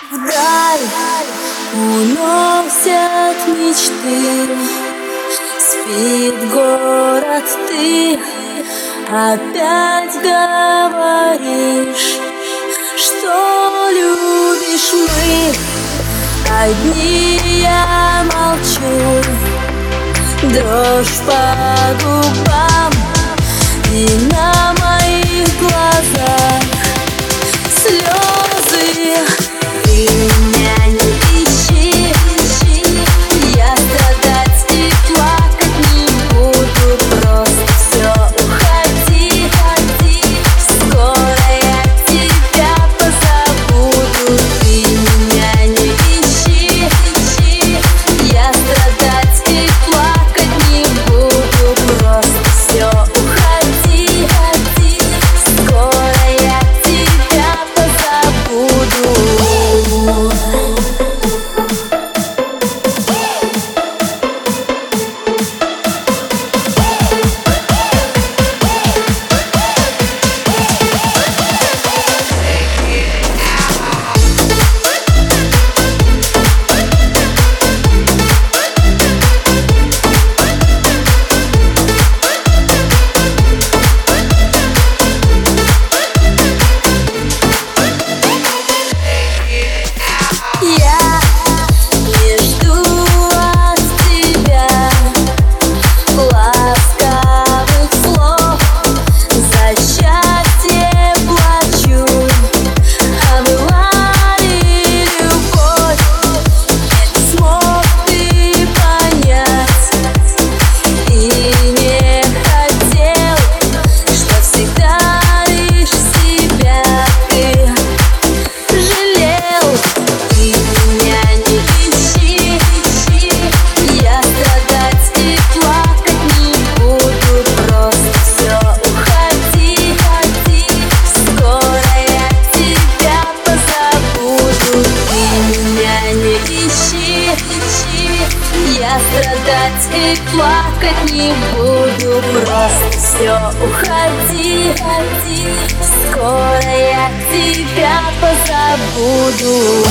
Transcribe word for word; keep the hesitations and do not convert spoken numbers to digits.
Вдаль уносят мечты, спит город, ты опять говоришь, что любишь. Мы одни, я молчу, дрожь по губам и на моих глазах слезы. Ты меня не ищи, я страдать и плакать не буду, просто все, уходи, скоро я тебя позабуду. Ты меня не ищи, я страдать и плакать не буду, просто все, уходи, скоро я тебя позабуду. Я страдать и плакать не буду, просто все, уходи, скоро я тебя позабуду.